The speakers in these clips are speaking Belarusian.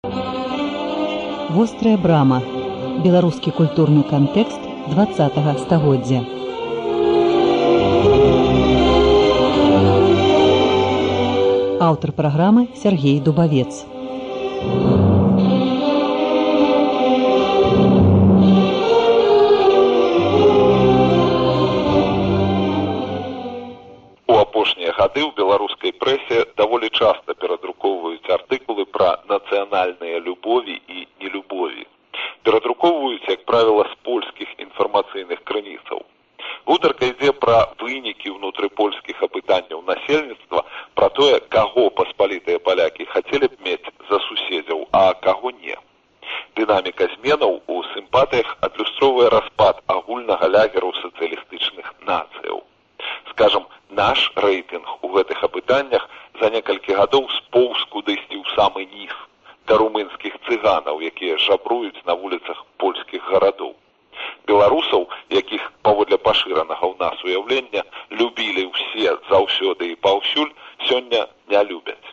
Вострая брама. Беларускі культурны кантэкст 20-го стагоддзя. Аўтар праграмы Сергей Дубавец. У апошнія гады ў беларускай прэсе даволі часта перадрукоўваюць артыкулы пра нацыянальныя любові і нелюбові. Перадрукоўваюць, як правіла, з польскіх інфармацыйных крыніцаў. Гутарка ідзе пра вынікі ўнутрыпольскіх апытанняў насельніцтва, пра тое, каго паспалітыя палякі хацелі б мець за суседзяў, а каго не. Дынаміка зменаў у сімпатыях адлюстроўвае распад агульнага лягеру сацыялістычных нацыяў. Скажам, наш рэйтынг у гэтых апытаннях за некалькі гадоў споўз кудысьці ў самы ніз, да румынскіх цыганаў, якія жабруюць на вуліцах польскіх гарадоў. Беларусаў, якіх паводле пашыранага ў нас уяўлення любілі ўсе заўсёды і паўсюль, сёння не любяць.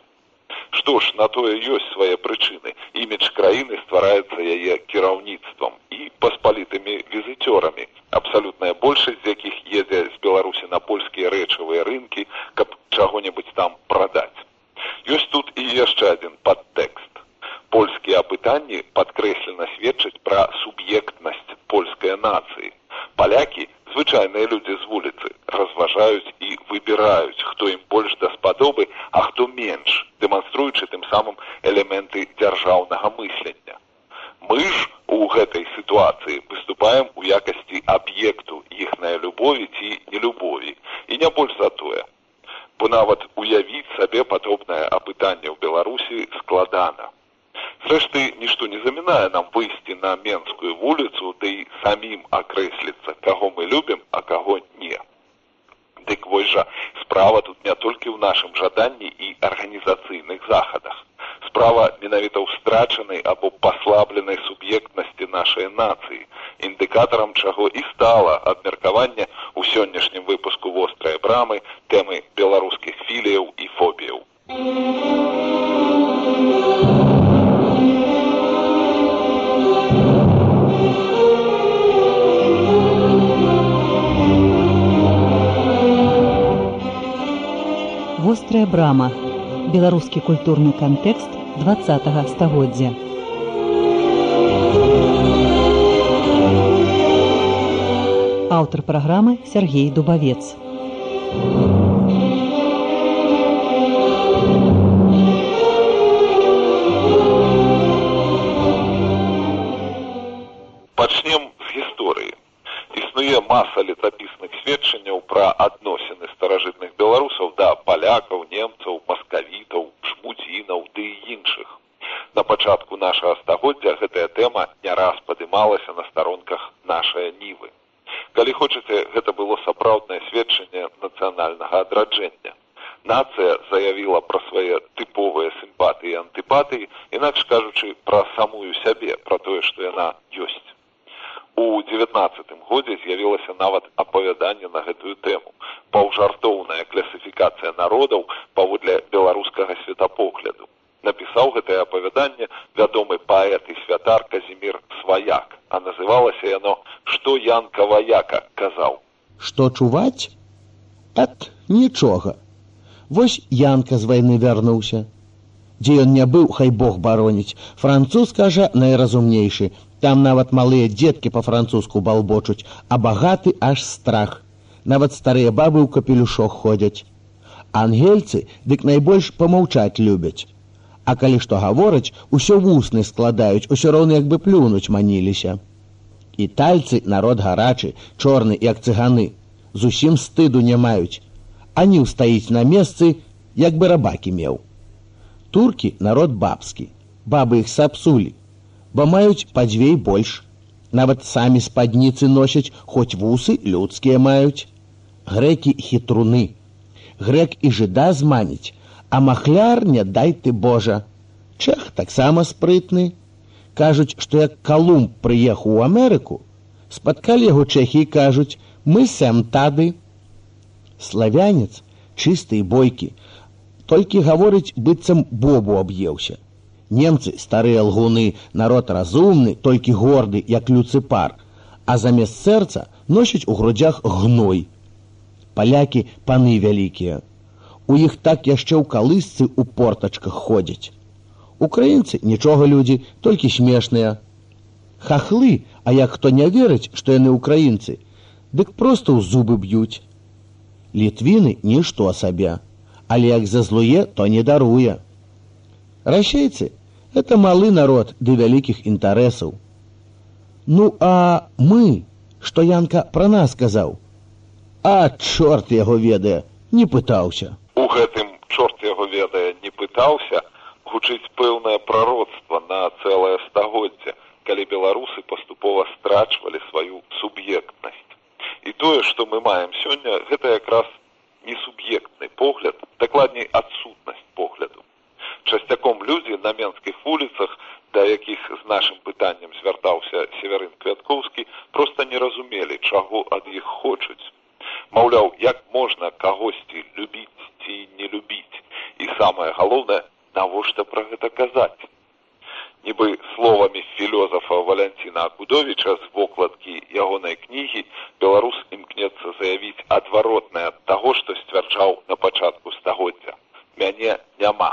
Што ж, на тое ёсць свае прычыны. Імідж краіны ствараецца яе кіраўніцтвам і паспалітымі візіцёрамі, абсалютная большасць з якіх едзе з Беларусі на польскія рэчавыя рынкі, каб чаго-небудзь там прадаць. Ёсць тут і яшчэ адзін падтэкст. Польскія апытанні падкрэслена сведчаць пра суб'ектнасць польскай нацыі. Палякі, звычайныя людзі з вуліцы, разважаюць і выбіраюць, хто ім больш даспадобы, а хто менш, дэманструючы тым самым элементы дзяржаўнага мыслення. Мы ж у гэтай сітуацыі выступаем у якасці аб'екту іхнай любові ці нелюбові, і не больш за тое. Бо нават уявіць сабе падобнае апытанне ў Беларусі складана. Зрэшты, нішто не замінае нам выйсці на Менскую вуліцу, ды і самім акрэсліцца, каго мы любім, а каго не. Дык вось жа, справа тут не толькі ў нашым жаданні і арганізацыйных захадах. Справа менавіта ў страчанай або паслабленай суб'ектнасці нашай нацыі, індыкатарам чаго і стала абмеркаванне ў сённяшнім выпуску «Вострай брамы» тэмы беларускіх філіяў і фобіяў. Вострая брама. Беларускі культурны кантэкст 20-го стагоддзя. Аўтар праграмы Сергей Дубавец. Пачнем з гісторыі. Існуе маса летапісных сведчанняў пра адносіны старажытных беларусаў да палякаў, немцаў, маскавітаў, жмудзінаў ды і іншых. На пачатку нашага стагоддзя гэтая тэма не раз падымалася на старонках нашай нівы. Калі хочаце, гэта было сапраўднае сведчанне нацыянальнага адраджэння. Нацыя заявіла пра свае тыповыя сімпатыі і антыпатыі, інакш кажучы, пра самую сябе, пра тое, што яна ёсць. У 19-м годзе з'явілася нават апавяданне на гэтую тэму. Паўжартоўная класіфікацыя народаў паводле беларускага светапогляду. Напісаў гэтае апавяданне вядомы паэт і святар Казімір Сваяк, а называлася яно «Што Янка Ваяка казаў». Што чуваць? Нічога. Вось Янка з вайны вярнуўся. Дзе ён не быў, хай Бог бароніць. Француз, кажа, найразумнейшы. Там нават малыя дзеткі па-французску балбочуць, а багаты аж страх. Нават старыя бабы ў капелюшох ходзяць. Ангельцы дык найбольш памаўчаць любяць. А калі што гавораць, усё вусны складаюць, усё роўна як бы плюнуць маніліся. Італьцы народ гарачы, чорны, як цыганы. Зусім стыду не маюць. Аніў стаіць на месцы, як бы рабакі меў. Туркі народ бабскі. Бабы іх сапсулі. Бо маюць па дзве і больш. Нават самі спадніцы носяць, хоць вусы людскія маюць. Грэкі хітруны. Грэк і жыда зманіць, а махляр не дай ты Божа. Чэх таксама спрытны. Кажуць, што як Калумб прыехаў у Амерыку, спаткалі яго чэхі і кажуць, мы сэм тады. Славянец чысты і бойкі, толькі гаворыць, быццам бобу аб'еўся. Немцы старыя лгуны, народ разумны, толькі горды, як люцыпар, а замест сэрца носяць у грудзях гной. Палякі паны вялікія. У іх так яшчэ ў калысцы ў портачках ходзяць. Украінцы нічога людзі, толькі смешныя. Хахлы, а як хто не верыць, што яны украінцы, дык проста ў зубы б'юць. Літвіны нішто сабе, але як зазлуе, то не даруе. Расейцы — это малы народ ды вялікіх інтарэсаў. Ну, а мы, што Янка пра нас сказаў? А чорт яго ведае, не пытаўся. У гэтым чорт яго ведае не пытаўся гучыць пэўнае прароцтва на цэлае стагоддзе, калі беларусы паступова страчвалі сваю суб'ектнасць. І тое, што мы маем сёння, гэта якраз не суб'ектны погляд, дакладней адсутнасць погляду. Часцяком людзі на менскіх вуліцах, да якіх з нашым пытаннем звяртаўся Северын Квяткоўскі, проста не разумелі, чаго ад іх хочуць. Маўляў, як можна кагосьці любіць ці не любіць? І самае галоўнае, навошта пра гэта казаць? Нібы словамі філёзафа Валянціна Акудовіча з вокладкі ягонай кнігі беларус імкнецца заявіць адваротнае ад таго, што сцвярджаў на пачатку стагоддзя. Мяне няма.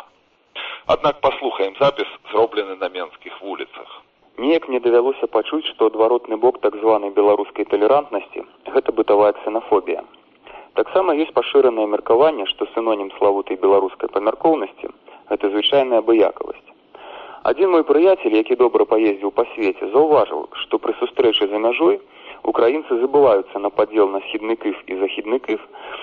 Аднак паслухаем запіс, зроблены на менскіх вуліцах. Неяк мне давялося пачуць, што адваротны бок так званай беларускай талерантнасці – гэта бытавая ксенафобія. Таксама ёсць пашыранае меркаванне, што сінонім славутай беларускай памяркоўнасці – гэта звычайная абыякавасць. Адзін мой прыяцель, які добра паездзіў па свеце, заўважыў, што пры сустрэчы за мяжой украінцы забываюцца на падзел на східны кыф і західны кыф,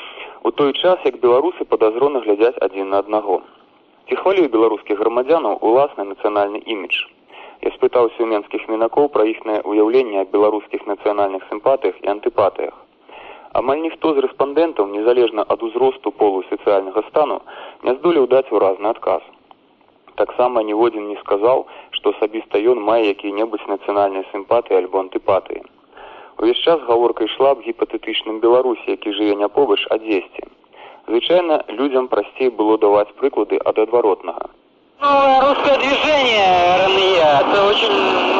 у той час, як беларусы падазрона глядзяць адзін на аднаго. Ці хвалюе беларускіх грамадзянаў уласны нацыянальны імідж? Я спытаўся ў менскіх мінакоў пра іхнае ўяўленне аб беларускіх нацыянальных сімпатыях і антыпатыях. Амаль ніхто з рэспандэнтаў, незалежна ад узросту, полу і сацыяльнага стану, не здолеў даць выразны адказ. Таксама ніводзін не сказаў, што асабіста ён мае якія-небудзь нацыянальныя сімпатыі альбо антыпатыі. Увесь час гаворка ішла аб гіпатэтычным Беларусі, які жыве не побач, а дзесьці. Звычайна, людзям прасцей было даваць прыклады ад адваротнага. Русское движение РНЕ, это очень,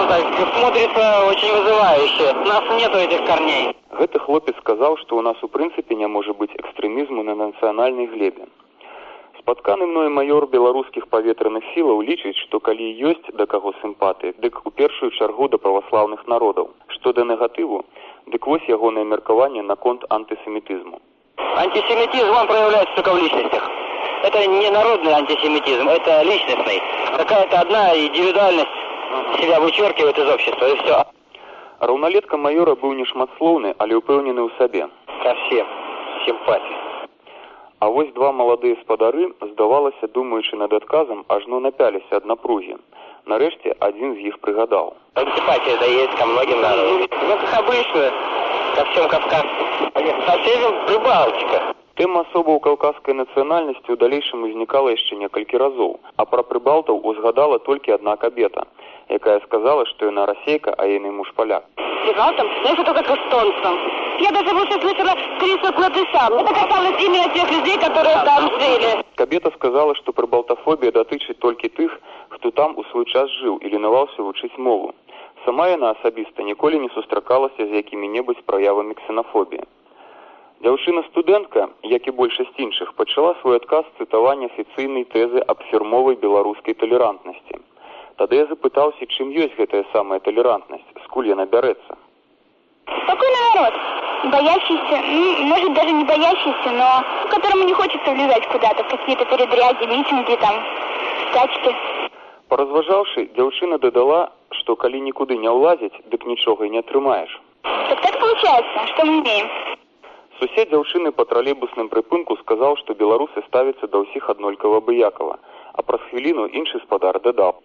смотрится очень вызывающе. У нас нету этих корней. Гэты хлопец сказаў, што ў нас у прынцыпе не можа быць экстрэмізму на нацыянальнай глебе. Спатканы мной маёр беларускіх паветраных сілаў лічыць, што калі ёсць да каго сімпатыі, дык у першую чаргу да праваслаўных народаў. Што да негатыву, дык вось ягонае меркаванне наконт антысемітызму. Антисемитизм, он проявляется только в личностях. Это не народный антисемитизм, это личностный. Какая-то одна индивидуальность себя вычеркивает из общества, и все. Раўналетка маёра быў не шматслоўны, але ўпэўнены ў сабе. Ко всем симпатии. А вось два маладыя спадары, здавалася, думаючы над адказам, ажно напяліся ад напругі. Нарэшце, адзін з іх прыгадаў. Антипатия да есть ко многим народам. Ну, как обычно, ко всем кавказцам. Соседям Прибалтика. Тэма асобаў каўказскай нацыянальнасці ў далейшым узнікала яшчэ некалькі разоў, а пра прыбалтаў узгадала толькі адна кабета, якая сказала, што яна расейка, а ейны муж поляк. Прибалтам? Ну, это только к эстонцам. Я даже больше слышала Криса Кладыса. Это касалось именно тех людей, которые там жили. Кабета сказала, што прыбалтафобія датычыць толькі тых, хто там у свой час жыў і ленаваўся вучыць мову. Сама яна асабіста ніколі не сустракалася з якімі-небудзь праявамі ксенафобіі. Дзяўчына-студэнтка, як і большасць іншых, пачала свой адказ з цытавання афіцыйнай тэзы аб фірмовай беларускай талерантнасці. Тады я запытаўся, чым ёсць гэтая самая талерантнасць, скуль яна бярэцца. Спокойный народ, боящийся, может даже не боящийся, но которому не хочется влезать куда-то в какие-то передряги, митинги, там, стачки. Паразважаўшы, дзяўчына дадала, што калі нікуды не ўлазіць, дык нічога і не атрымаеш. Так получается, что мы имеем? Сусед дзяўчыны па тралейбусным прыпынку сказаў, што беларусы ставяцца да ўсіх аднолькава абыякава, а праз хвіліну іншы спадар дадаў.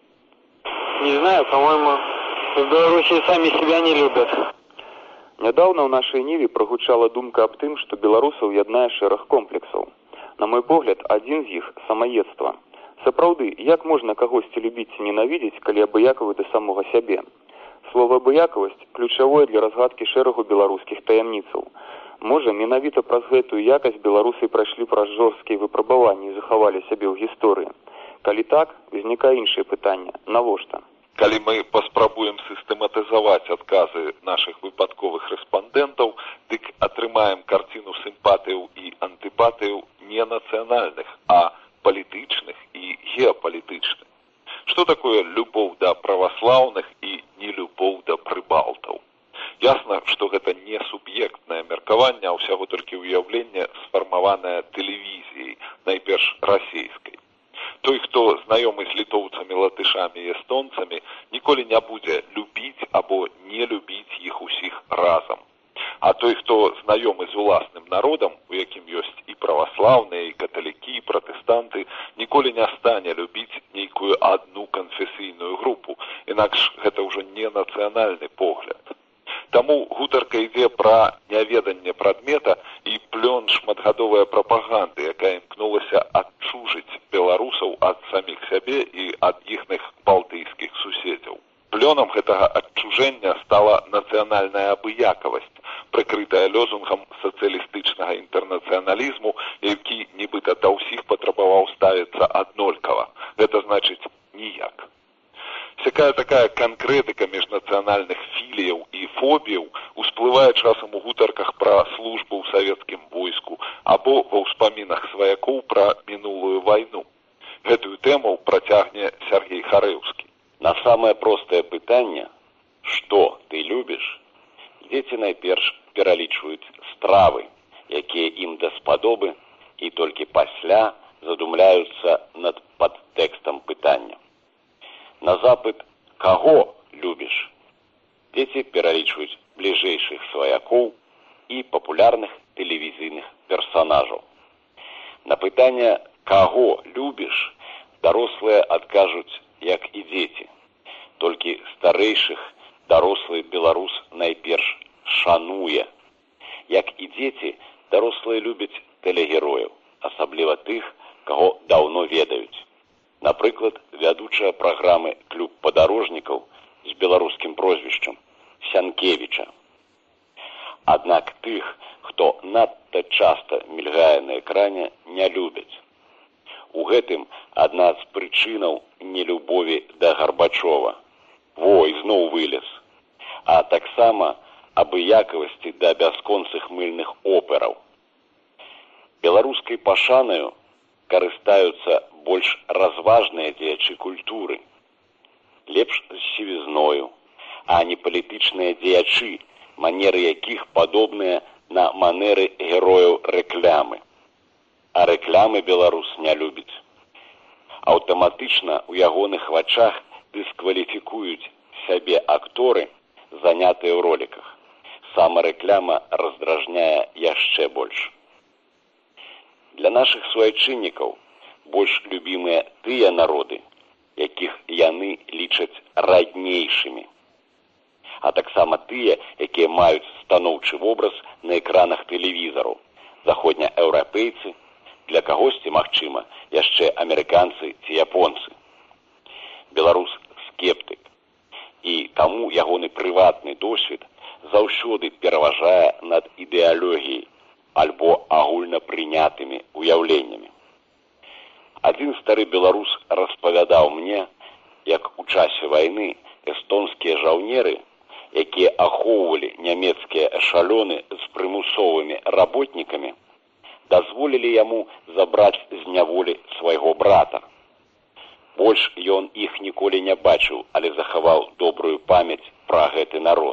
Не знаю, по-моему, в Беларуси сами себя не любят. Нядаўна ў нашай ніве прагучала думка аб тым, што беларусаў яднае шэраг комплексаў. На мой погляд, адзін з іх – самаедства. Сапраўды, як можна кагосьці любіць ці ненавідзець, калі абыякавы да самога сябе? Слова «абыякавасць» ключавое для разгадкі шэрагу беларускіх таямніцаў. Можа, менавіта праз гэтую якасць беларусы прайшлі праз жорсткія выпрабаванні і захавалі сябе ў гісторыі. Калі так, узнікае іншае пытанне: навошта? Калі мы паспрабуем сістэматызаваць адказы нашых выпадковых рэспандэнтаў, дык атрымаем карціну сімпатыяў і антыпатыяў не нацыянальных, а палітычных і геапалітычных. Што такое любоў да праваслаўных і нелюбоў да прыбалтаў? Ясна, што гэта не суб'ектнае меркаванне, а ўсяго толькі ўяўленне, сфармаванае тэлевізіяй, найперш расійскай. Той, хто знаёмы з літоўцамі, латышамі і эстонцамі, ніколі не будзе любіць або не любіць іх усіх разам. А той, хто знаёмы з уласным народам, у якім ёсць і праваслаўныя, і каталікі, і пратэстанты, ніколі не стане любіць нейкую адну канфесійную групу, інакш гэта ўжо не нацыянальны погляд. Таму гутарка ідзе пра няведанне прадмета і плён шматгадовая прапаганды, якая імкнулася адчужыць беларусаў ад саміх сябе і ад іхных балтыйскіх суседзяў. Плёнам гэтага адчужэння стала нацыянальная абыякавасць, прыкрытая лозунгам сацыялістычнага інтэрнацыяналізму, які нібыта да ўсіх патрабаваў ставіцца аднолькава. Гэта значыць ніяк. Всякая такая канкрэтыка міжнацыянальных філіяў і фобіяў усплывае часам у гутарках пра службу ў савецкім войску або ва ўспамінах сваякоў пра мінулую вайну. Гэтую тэму працягне Сергей Харэўскі. На самае простае пытанне, што ты любіш, дзеці найперш пералічваюць стравы, якія ім даспадобы, і толькі пасля задумляюцца над падтэкстам пытання. На запыт «Каго любіш?» дзеці пералічваюць бліжэйшых сваякоў і папулярных тэлевізійных персанажаў. На пытанне «Каго любіш?» дарослыя адкажуць, як і дзеці. Толькі старэйшых дарослы беларус найперш шануе. Як і дзеці, дарослыя любяць тэлегерояў, асабліва тых, каго даўно ведаюць. Напрыклад, вядучая праграмы «Клуб падарожнікаў» з беларускім прозвішчам Сянкевіча. Аднак тых, хто надта часта мільгае на экране, не любяць. У гэтым адна з прычынаў нелюбові да Гарбачова. Во, ізноў вылез. А таксама абыякавасці да бясконцых мыльных операў. Беларускай пашанаю карыстаюцца больш разважныя дзеячы культуры. Лепш з сівізною, а не палітычныя дзеячы, манеры якіх падобныя на манеры герояў рэклямы. А рэклямы беларус не любіць. Аўтаматычна ў ягоных вачах дыскваліфікуюць сябе акторы, занятыя ў роліках. Сама рэкляма раздражняе яшчэ больш. Для нашых суайчыннікаў больш любімыя тыя народы, якіх яны лічаць раднейшымі. А таксама тыя, якія маюць станоўчы вобраз на экранах тэлевізараў, заходнееўрапейцы, для кагосьці, магчыма, яшчэ амерыканцы ці японцы. Беларус скептык, і таму ягоны прыватны досвед заўсёды пераважае над ідэалогіяй альбо агульнапрынятымі уяўленнямі. Адзін стары беларус распавядаў мне, як у часе вайны эстонскія жаўнеры, якія ахоўвалі нямецкія эшалёны з прымусовымі работнікамі, дазволілі яму забраць з няволі свайго брата. Больш ён іх ніколі не бачыў, але захаваў добрую памяць пра гэты народ.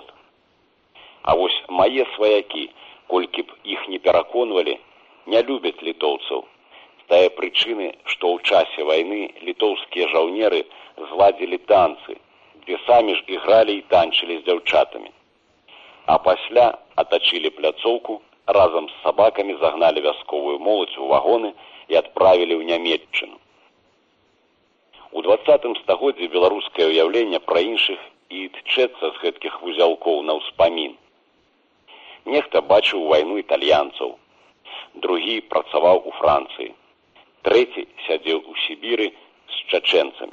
А вось мае сваякі, колькі б іх не пераконвалі, не любяць літоўцаў. З тае прычыны, што ў часе вайны літоўскія жаўнеры зладзілі танцы, дзе самі ж ігралі і танчылі з дзяўчатамі. А пасля атачылі пляцоўку, разам з сабакамі загналі вясковую моладзь у вагоны і адправілі ў Нямецчыну. У 20 стагоддзі беларускае ўяўленне пра іншых і тчэцца з гэткіх вузялкоў на ўспамін. Нехта бачыў вайну італьянцаў, другі працаваў у Францыі, трэці сядзеў у Сібіры з чачэнцамі.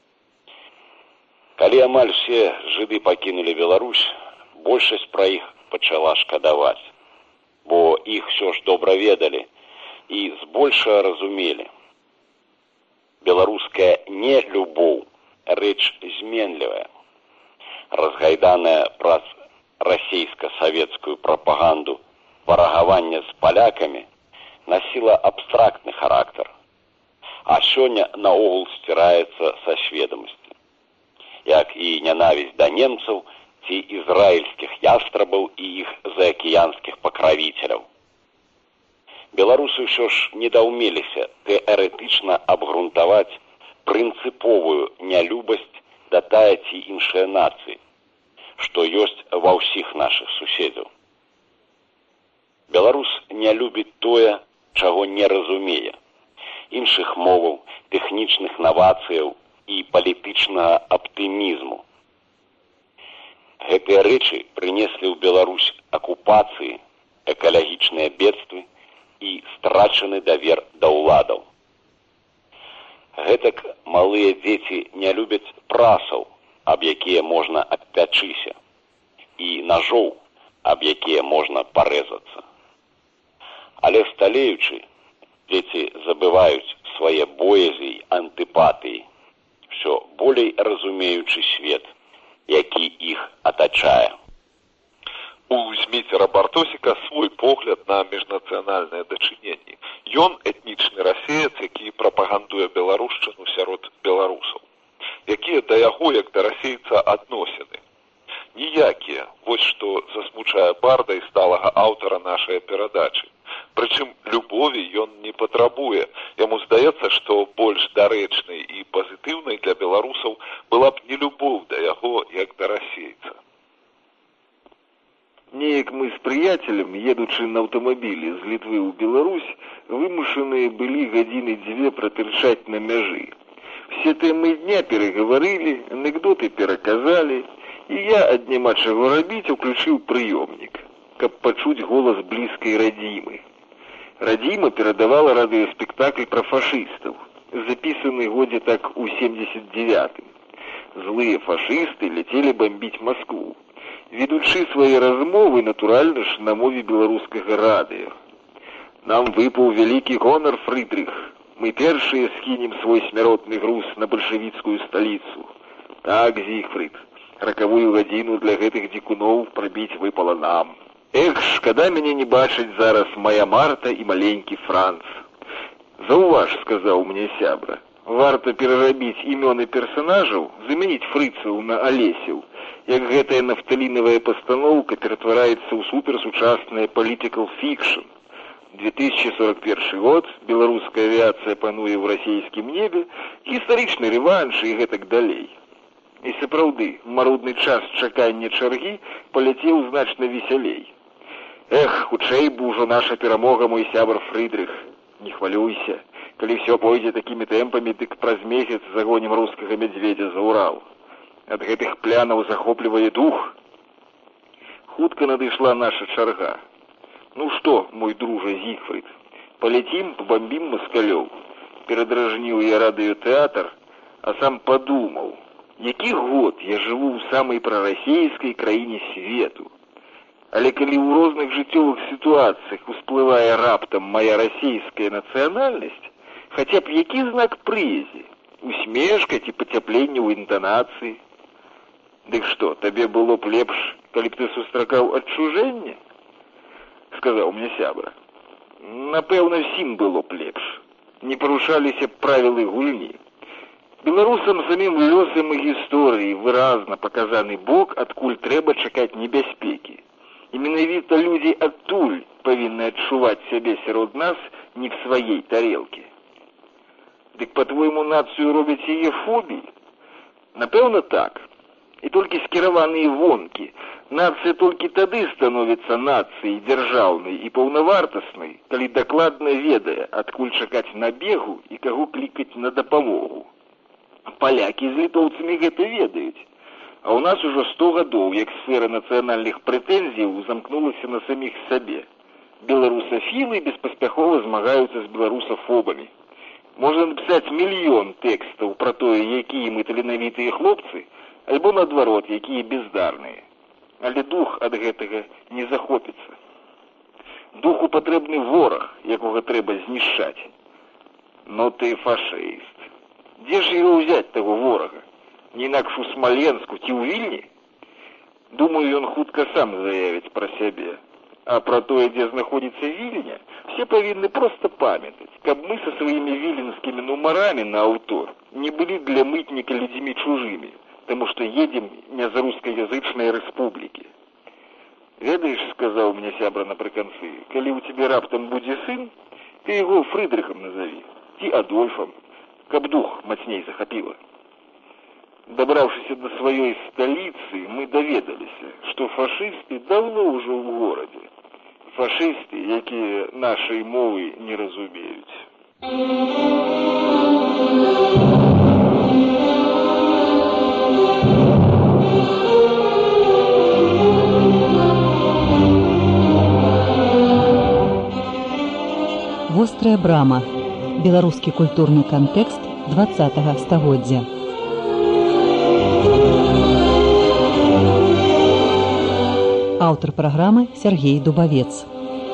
Калі амаль усе жыды пакінулі Беларусь, большасць пра іх пачала шкадаваць, бо іх ўсё ж добра ведалі і збольшага разумелі. беларуская нелюбоў рэч зменлівая, разгайданая праз расійска-савецкую прапаганду варагавання з палякамі насіла абстрактны характар, а сёння наогул сціраецца са сведомасці, як і нянавісць да немцаў ці ізраільскіх ястрабаў і іх заакіянскіх пакравіцеляў. Беларусы ўсё ж недаўмеліся тэарэтычна абгрунтаваць прынцыповую нялюбасць да тая ці іншыя нацыі, што ёсць ва ўсіх нашых суседзяў. Беларус не любіць тое, чаго не разумее, іншых моваў, тэхнічных навацыяў і палітычнага аптымізму. Гэтыя рэчы прынеслі ў Беларусь акупацыі, экалагічныя бедствы і страчаны давер да ўладаў. Гэтак малыя дзеці не любяць прасаў, аб якія можна абпячыся, і ножоў, аб якія можна парэзацца. Але сталеючы, дзеці забываюць свае боязі і антыпатыі, ўсё болей разумеючы свет, які іх атачае. У Зміцера Бартосіка свой погляд на міжнацыянальныя дачыненні. Ён этнічны расеец, які прапагандуе беларушчыну сярод беларусаў. Якія да яго, як да расейца, адносіны? Ніякія. Вось што засмучае барда і сталага аўтара нашай перадачы. Прычым любові ён не патрабуе. Яму здаецца, што больш дарэчнай і пазітыўнай для беларусаў была б не любоў да яго, як да расейца. Неяк мы з прыяцелем, едучы на аўтамабілі з Літвы ў Беларусь, вымушаныя былі гадзіны дзве пратырчаць на мяжы. Все тэмы дня перагаварылі, анекдоты пераказалі, і я, ад няма чаго рабіць, уключыў прыёмнік, каб пачуць голас блізкай радзімы. Радзіма перадавала радыёспектакль пра фашыстаў, запісаны годзе так у 79-м. Злыя фашысты ляцелі бамбіць Маскву, ведучы свае размовы, натуральна ж, на мове беларускага радыё. Нам выпаў вялікі гонар, Фрыдрых. Мы першыя скінем свой смяротны груз на бальшавіцкую сталіцу. Так, Зігфрыд, ракавую гадзіну для гэтых дзікуноў прабіць выпала нам. Эх, шкада мяне не бачыць зараз моя Марта і маленькі Франц. Заўваж, сказаў мне сябра, варта перарабіць імёны персанажаў, замяніць фрыцаў на алесяў, як гэтая нафталінавая пастаноўка ператвараецца ў суперсучаснае political fiction. 2041 год, беларуская авіацыя пануе ў расійскім небе, гістарычны рэванш і гэтак далей. І сапраўды, марудны час чакання чаргі паляцеў значна весялей. Эх, хутчэй бы ўжо наша перамога, мой сябар Фрыдрых. Не хвалюйся, калі ўсё пойдзе такімі тэмпамі, дык праз месяц загонім рускага мядзведзя за Урал. Ад гэтых плянаў захоплівае дух. Хутка надышла наша чарга. Ну што, мой дружа Зігфрыд, паляцім, пабамбім маскалёў. Перадражніў я радыётэатр, а сам падумаў, які год я жыву ў самай прарасейскай краіне свету. Але калі ў розных жыццёвых сітуацыях усплывае раптам моя расійская нацыянальнасць, хаця б які знак прыязі, усмешка ці пацяпленне ў інтанацыі. Дык што, табе было б лепш, калі б ты сустракаў адчужэнне? Сказаў мне сябра. Напэўна, всім было б лепш. Не парушаліся б правілы гульні. Беларусам самім лёсам і гісторыі выразна паказаны бок, адкуль трэба чакаць небяспекі. І менавіта людзі адтуль павінны адчуваць сябе сярод нас не в сваей тарелке. Дык, па-твойму, нацыю робяць яе фобій? Напэўна, так. І толькі скіраваныя вонкі. Нацыя толькі тады становіцца нацыяй дзяржаўнай і паўнавартаснай, калі дакладна ведае, адкуль чакаць набегу і каго клікаць на дапамогу. Палякі з літоўцамі гэта ведаюць. А ў нас ужо 100 гадоў, як сфера нацыянальных прэтэнзіяў замкнулася на саміх сабе. Беларусафілы беспаспяхова змагаюцца з беларусафобамі. Можна напісаць мільён тэкстаў пра тое, якія мы таленавітыя хлопцы, альбо, наадварот, якія бездарныя. Але дух ад гэтага не захопіцца. Духу патрэбны вораг, якога трэба знішчаць. Но ты фашыст. Дзе ж його ўзяць, таго ворага? Не інакш у Смаленску ці ў Вільні? Думаю, ён хутка сам заявіць пра сябе. А пра тое, дзе знаходзіцца Вільня, все павінны проста памятаць, каб мы са сваімі віленскімі нумарамі на аўто не былі для мытніка людзьмі чужымі, таму што едзем не з рускаязычнай рэспублікі. Ведаеш, сказаў мне сябра напрыканцы, калі ў цябе раптам будзе сын, ты яго Фрыдрыхам назаві, ці Адольфам, каб дух мацней захапіла. Дабраўшыся да сваёй сталіцы, мы даведаліся, што фашысты даўно ўжо ў горадзе. Фашысты, якія нашай мовы не разумеюць. Вострая брама. Беларускі культурны кантэкст 20-го стагоддзя. Аўтар праграмы Сергей Дубавец.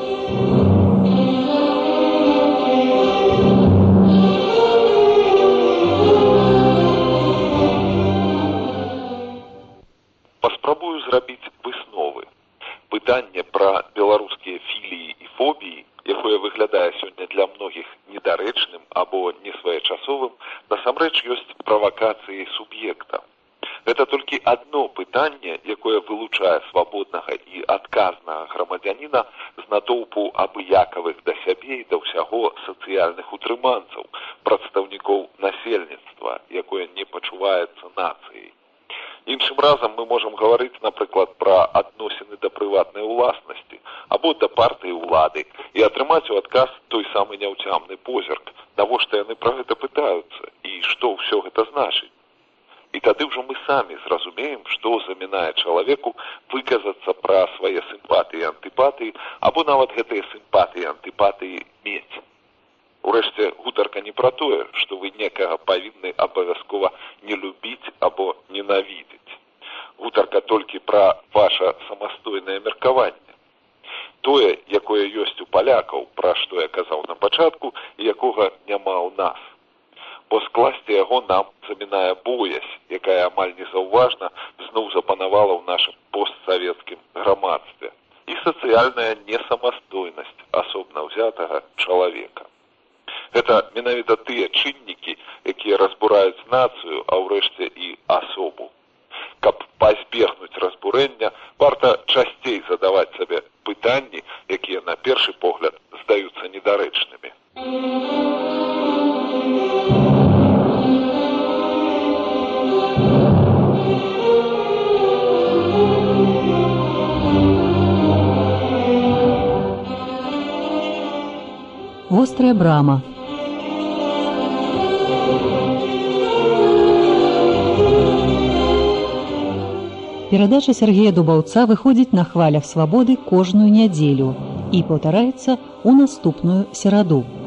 Паспрабую зрабіць высновы. Пытанне пра беларускія філіі і фобіі, якое выглядае сёння для многіх недарэчным або несвоечасовым, насамрэч ёсць правакацыяй суб'екта. Гэта толькі адно пытанне, якое вылучае свабоднага і адказнага грамадзяніна з натоўпу абыякавых да сябе і да ўсяго сацыяльных утрыманцаў, прадстаўнікоў насельніцтва, якое не пачуваецца нацыяй. Іншым разам мы можам гаварыць, напрыклад, пра адносіны да прыватнай уласнасці або да партыі ўлады і атрымаць у адказ той самы няўцямны позірк, навошта яны пра гэта пытаюцца і што ўсё гэта значыць. І тады ўжо мы самі зразумеем, што замінае чалавеку выказацца пра свае сімпатыі і антыпатыі, або нават гэтыя сімпатыі і антыпатыі мець. Урэшце, гутарка не пра тое, што вы некага павінны абавязкова не любіць або ненавідзець. Гутарка толькі пра ваша самастойнае меркаванне. Тое, якое ёсць у палякаў, пра што я казаў на пачатку, і якога няма ў нас. Бо скласці яго нам замінае боязь, якая амаль незаўважна зноў запанавала ў нашым постсавецкім грамадстве, і сацыяльная несамастойнасць асобна ўзятага чалавека. Гэта менавіта тыя чыннікі, якія разбураюць нацыю, а ўрэшце і асобу. Каб пазбегнуць разбурэння, варта часцей задаваць сабе пытанні, якія на першы погляд здаюцца недарэчнымі. Вострая брама. Перадача Сергея Дубаўца выходзіць на хвалях свабоды кожную нядзелю і паўтараецца ў наступную сераду.